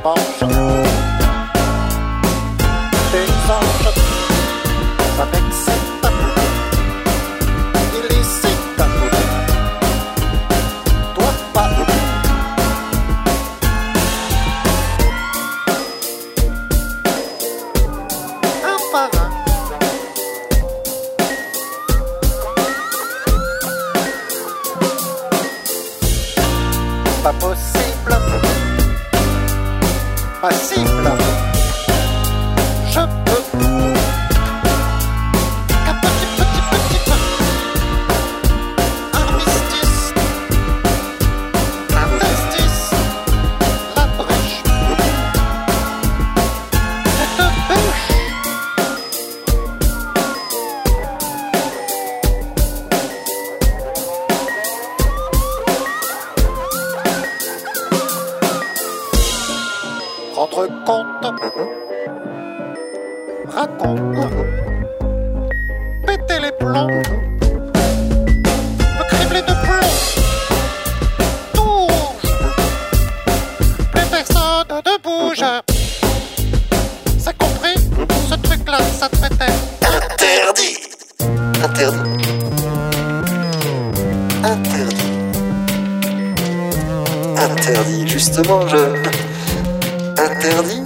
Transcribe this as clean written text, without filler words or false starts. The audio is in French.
penche des anges avec cette illicite. Toi pas. Un par un. Pas possible. Pas cible. Je peux qu'un petit peu armistice, interstice, la brèche, cette bêche. Rendre compte, raconte, péter les plombs, me cribler de plomb, touche, plus personne ne bouge. C'est compris, ce truc-là, ça te mettait Interdit. Interdit. Interdit. Interdit. Justement, interdit.